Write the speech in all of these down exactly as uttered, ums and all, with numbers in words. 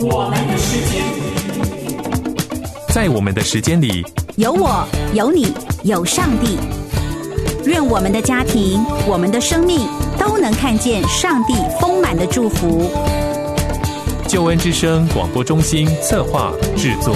我们的时间， 在我们的时间里， 有我，有你，有上帝。愿我们的家庭，我们的生命都能看见上帝丰满的祝福。 救恩之声广播中心策划制作。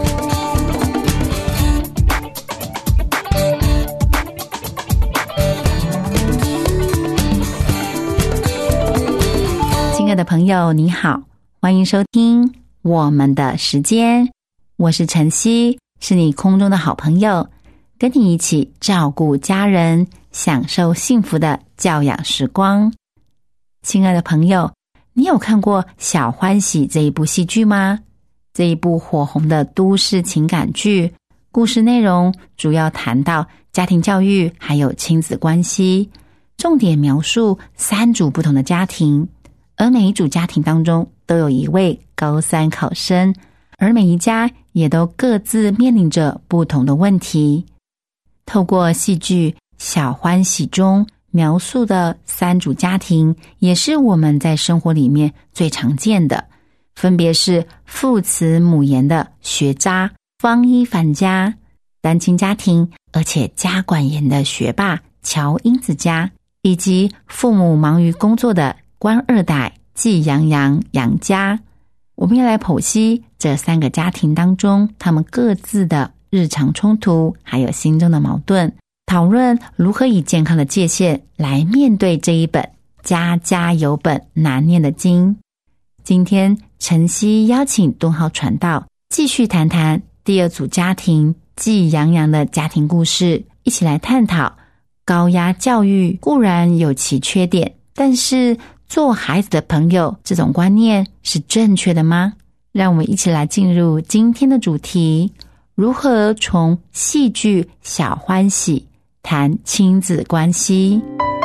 亲爱的朋友，你好，欢迎收听我们的时间，我是晨曦，是你空中的好朋友，跟你一起照顾家人，享受幸福的教养时光。亲爱的朋友，你有看过《小欢喜》这一部戏剧吗？这一部火红的都市情感剧，故事内容主要谈到家庭教育还有亲子关系，重点描述三组不同的家庭，而每一组家庭当中都有一位高三考生，而每一家也都各自面临着不同的问题。透过戏剧《小欢喜》中描述的三组家庭，也是我们在生活里面最常见的，分别是父慈母严的学渣方一凡家，单亲家庭而且家管严的学霸乔英子家，以及父母忙于工作的官二代季洋洋杨家。我们要来剖析这三个家庭当中他们各自的日常冲突，还有心中的矛盾，讨论如何以健康的界限来面对这一本家家有本难念的经。今天晨曦邀请敦浩传道继续谈谈第二组家庭季洋洋的家庭故事，一起来探讨高压教育固然有其缺点，但是做孩子的朋友这种观念是正确的吗？让我们一起来进入今天的主题，如何从戏剧《小欢喜》谈亲子关系。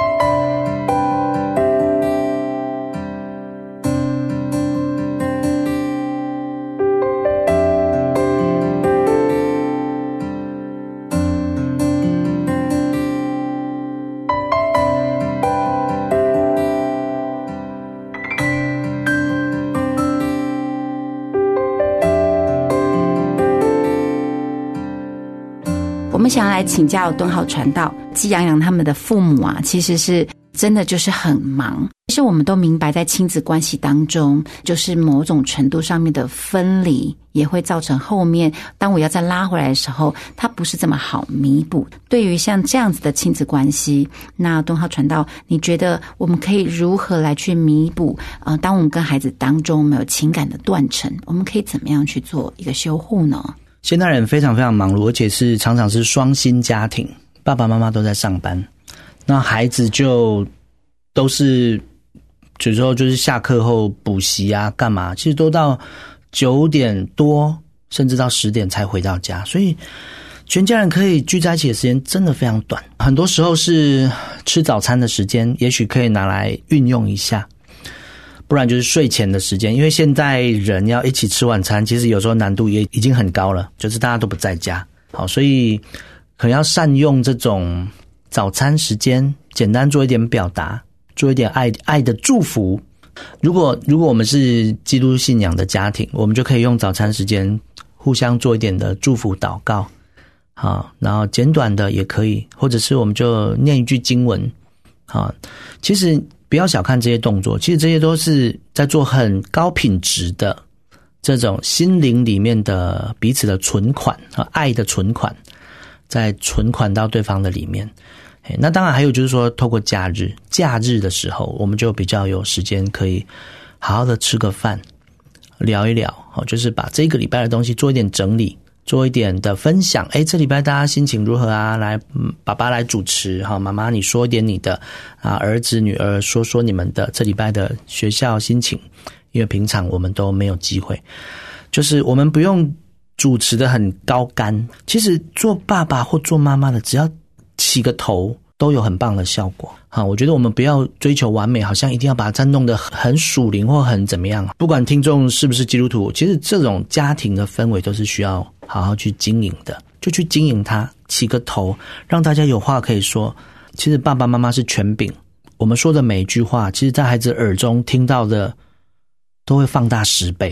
我们想要来请教敦浩传道，季洋洋他们的父母啊，其实是真的就是很忙。其实我们都明白，在亲子关系当中，就是某种程度上面的分离，也会造成后面当我要再拉回来的时候，它不是这么好弥补。对于像这样子的亲子关系，那敦浩传道，你觉得我们可以如何来去弥补？呃，当我们跟孩子当中没有情感的断层，我们可以怎么样去做一个修护呢？ 现代人非常非常忙碌，而且是常常是双薪家庭，爸爸妈妈都在上班，那孩子就都是有时候就是下课后补习啊干嘛，其实都到九点多甚至到十点才回到家，所以全家人可以聚在一起的时间真的非常短，很多时候是吃早餐的时间也许可以拿来运用一下，不然就是睡前的时间，因为现在人要一起吃晚餐，其实有时候难度也已经很高了，就是大家都不在家，好，所以可能要善用这种早餐时间，简单做一点表达，做一点爱爱的祝福。如果如果我们是基督信仰的家庭，我们就可以用早餐时间互相做一点的祝福祷告，好，然后简短的也可以，或者是我们就念一句经文，好，其实不要小看这些动作，其实这些都是在做很高品质的这种心灵里面的彼此的存款，爱的存款，在存款到对方的里面。那当然还有就是说，透过假日假日的时候，我们就比较有时间可以好好的吃个饭，聊一聊，就是把这个礼拜的东西做一点整理，做一点的分享。诶，这礼拜大家心情如何啊？来，爸爸来主持，好，妈妈你说一点你的啊，儿子女儿说说你们的这礼拜的学校心情，因为平常我们都没有机会，就是我们不用主持的很高干，其实做爸爸或做妈妈的，只要起个头都有很棒的效果。好，我觉得我们不要追求完美，好像一定要把它弄得很属灵或很怎么样。不管听众是不是基督徒，其实这种家庭的氛围都是需要好好去经营的，就去经营它，起个头，让大家有话可以说。其实爸爸妈妈是权柄，我们说的每一句话，其实在孩子耳中听到的都会放大十倍，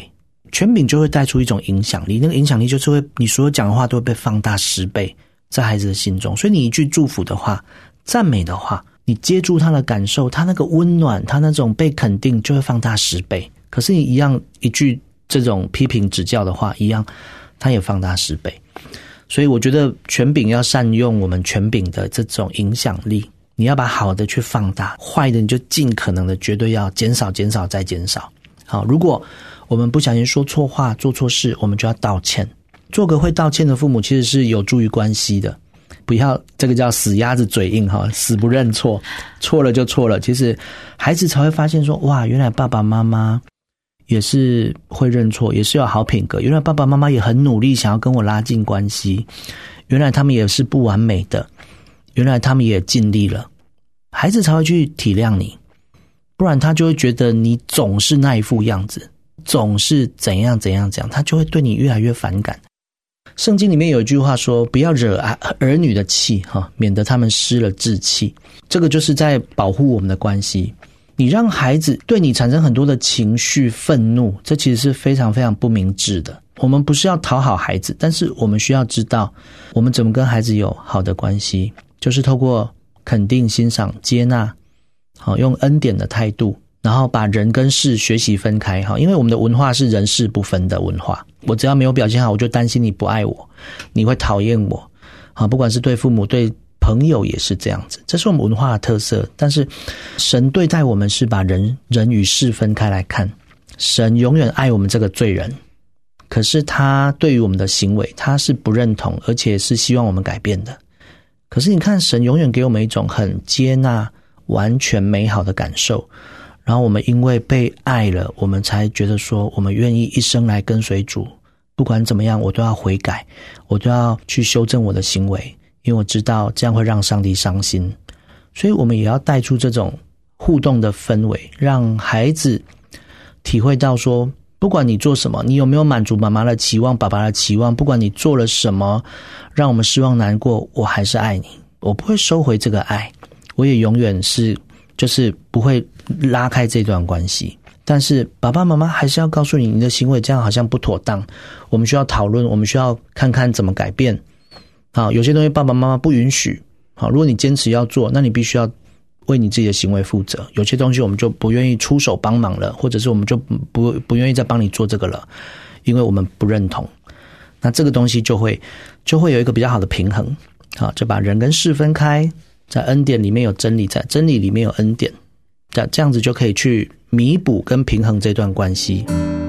权柄就会带出一种影响力，那个影响力就是会你所有讲的话都会被放大十倍在孩子的心中。所以你一句祝福的话，赞美的话，你接住他的感受，他那个温暖，他那种被肯定就会放大十倍。可是你一样一句这种批评指教的话，一样他也放大十倍。所以我觉得权柄要善用我们权柄的这种影响力，你要把好的去放大，坏的你就尽可能的绝对要减少减少再减少。好，如果我们不小心说错话做错事，我们就要道歉。做个会道歉的父母其实是有助于关系的，不要这个叫死鸭子嘴硬，死不认错，错了就错了。其实孩子才会发现说，哇，原来爸爸妈妈也是会认错，也是有好品格，原来爸爸妈妈也很努力想要跟我拉近关系，原来他们也是不完美的，原来他们也尽力了，孩子才会去体谅你。不然他就会觉得你总是那一副样子，总是怎样怎样怎样，他就会对你越来越反感。圣经里面有一句话说，不要惹儿女的气，免得他们失了志气。这个就是在保护我们的关系。你让孩子对你产生很多的情绪愤怒，这其实是非常非常不明智的。我们不是要讨好孩子，但是我们需要知道我们怎么跟孩子有好的关系，就是透过肯定、欣赏、接纳，好，用恩典的态度，然后把人跟事学习分开。因为我们的文化是人事不分的文化，我只要没有表现好，我就担心你不爱我，你会讨厌我。不管是对父母对朋友也是这样子，这是我们文化的特色。但是神对待我们是把人人与事分开来看，神永远爱我们这个罪人，可是他对于我们的行为他是不认同，而且是希望我们改变的。可是你看，神永远给我们一种很接纳完全美好的感受，然后我们因为被爱了，我们才觉得说我们愿意一生来跟随主，不管怎么样我都要悔改，我都要去修正我的行为，因为我知道这样会让上帝伤心。所以我们也要带出这种互动的氛围，让孩子体会到说，不管你做什么，你有没有满足妈妈的期望，爸爸的期望，不管你做了什么让我们失望难过，我还是爱你，我不会收回这个爱，我也永远是就是不会拉开这段关系。但是爸爸妈妈还是要告诉你，你的行为这样好像不妥当，我们需要讨论，我们需要看看怎么改变。好，有些东西爸爸妈妈不允许，好，如果你坚持要做，那你必须要为你自己的行为负责。有些东西我们就不愿意出手帮忙了，或者是我们就不不愿意再帮你做这个了，因为我们不认同。那这个东西就会就会有一个比较好的平衡。好，就把人跟事分开，在恩典里面有真理，在真理里面有恩典，这样子就可以去弥补跟平衡这段关系。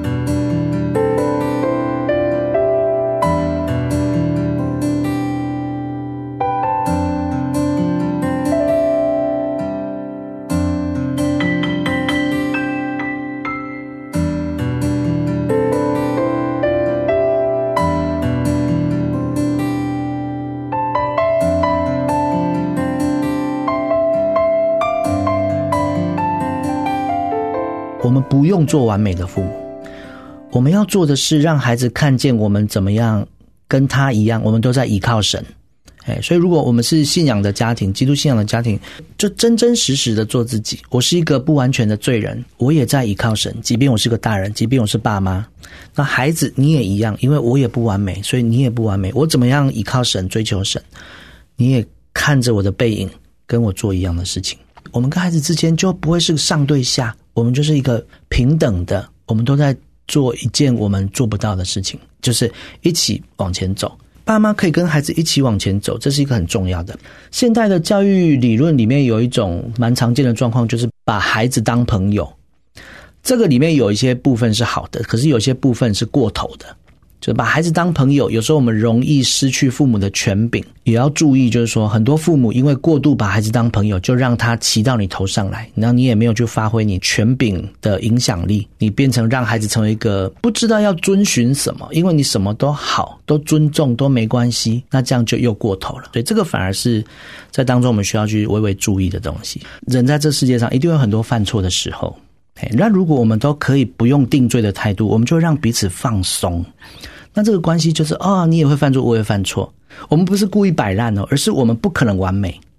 我们不用做完美的父母，我们要做的是让孩子看见我们怎么样跟他一样，我们都在依靠神。哎，所以如果我们是信仰的家庭，基督信仰的家庭，就真真实实的做自己。我是一个不完全的罪人，我也在依靠神，即便我是个大人，即便我是爸妈。那孩子你也一样，因为我也不完美，所以你也不完美。我怎么样依靠神，追求神，你也看着我的背影跟我做一样的事情。我们跟孩子之间就不会是上对下，我们就是一个平等的，我们都在做一件我们做不到的事情，就是一起往前走。爸妈可以跟孩子一起往前走，这是一个很重要的。现代的教育理论里面有一种蛮常见的状况，就是把孩子当朋友。这个里面有一些部分是好的，可是有些部分是过头的。就把孩子当朋友，有时候我们容易失去父母的权柄。也要注意，就是说很多父母因为过度把孩子当朋友，就让他骑到你头上来，然后你也没有去发挥你权柄的影响力，你变成让孩子成为一个不知道要遵循什么，因为你什么都好，都尊重，都没关系，那这样就又过头了。所以这个反而是在当中我们需要去微微注意的东西。人在这世界上一定有很多犯错的时候，那如果我们都可以不用定罪的态度，我们就让彼此放松，那这个关系就是哦，你也会犯错，我也犯错，我们不是故意摆烂哦，而是我们不可能完美，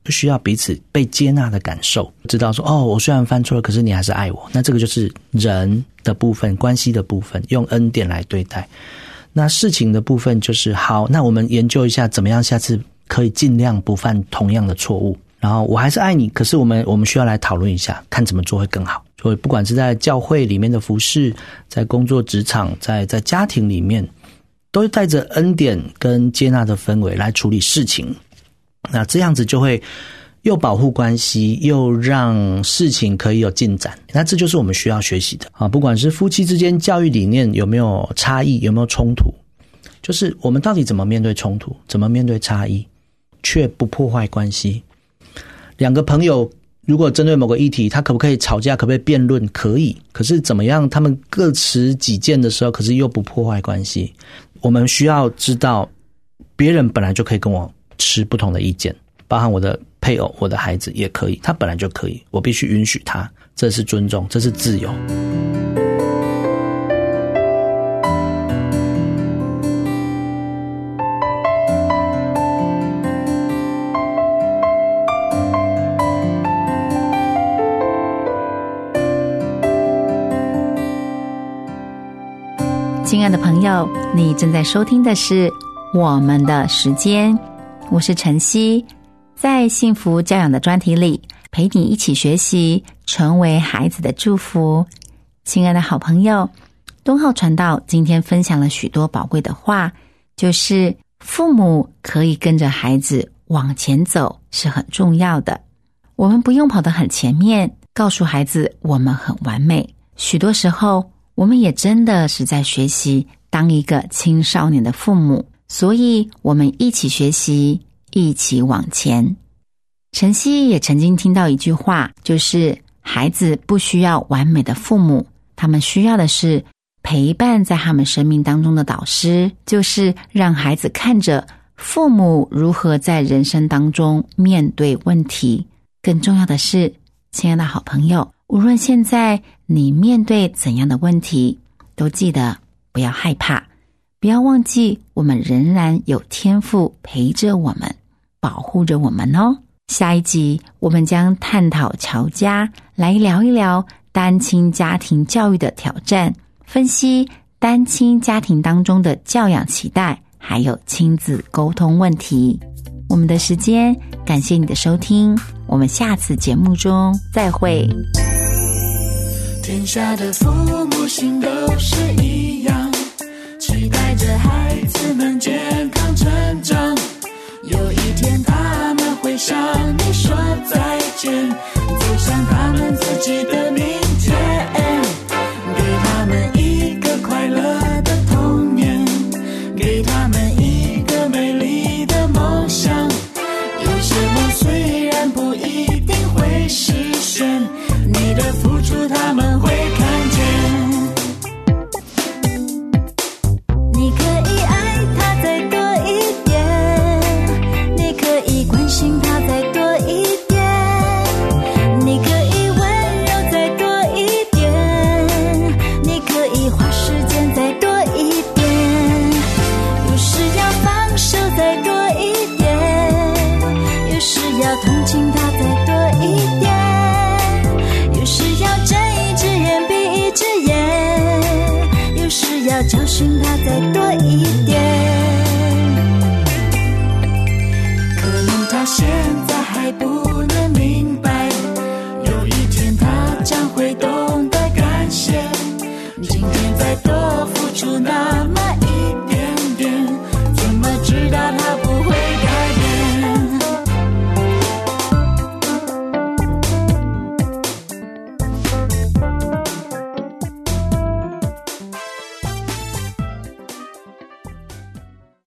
就需要彼此被接纳的感受，知道说哦，我虽然犯错了，可是你还是爱我。那这个就是人的部分，关系的部分，用恩典来对待。那事情的部分就是好，那我们研究一下怎么样下次可以尽量不犯同样的错误。然后我还是爱你，可是我们我们需要来讨论一下，看怎么做会更好。所以不管是在教会里面的服事，在工作职场，在在家庭里面，都带着恩典跟接纳的氛围来处理事情。那这样子就会又保护关系，又让事情可以有进展。那这就是我们需要学习的啊！不管是夫妻之间教育理念有没有差异，有没有冲突，就是我们到底怎么面对冲突，怎么面对差异，却不破坏关系。两个朋友如果针对某个议题，他可不可以吵架，可不可以辩论？可以。可是怎么样他们各持己见的时候，可是又不破坏关系。我们需要知道别人本来就可以跟我持不同的意见，包含我的配偶，我的孩子也可以，他本来就可以，我必须允许他，这是尊重，这是自由。 亲爱的朋友，你正在收听的是我们的时间，我是晨曦，在幸福教养的专题里陪你一起学习，成为孩子的祝福。亲爱的好朋友，东浩传道今天分享了许多宝贵的话，就是父母可以跟着孩子往前走是很重要的。我们不用跑得很前面，告诉孩子我们很完美，许多时候我们也真的是在学习当一个青少年的父母，所以我们一起学习，一起往前。晨曦也曾经听到一句话，就是孩子不需要完美的父母，他们需要的是陪伴在他们生命当中的导师，就是让孩子看着父母如何在人生当中面对问题。更重要的是，亲爱的好朋友，无论现在你面对怎样的问题，都记得不要害怕，不要忘记我们仍然有天父陪着我们，保护着我们哦。下一集我们将探讨乔家，来聊一聊单亲家庭教育的挑战，分析单亲家庭当中的教养期待，还有亲子沟通问题。我们的时间，感谢你的收听，我们下次节目中再会。 天下的父母心都是一样，期待着孩子们健康成长，有一天他们会向你说再见，走向他们自己的明天，给他们一个快乐的童年，给他们一个美丽的梦想。有些梦虽然不一定会实现，你的付出他们会看见。你可以爱他再多一点，你可以关心他再多一点，你可以温柔再多一点，你可以花时间再多一点，有时要放手再多一点，有时要同情他再多一点，有时要睁一只眼闭一只眼，有时要教训他再多一点。可能他现在还不能明白，有一天他将会懂得感谢，今天再多付出那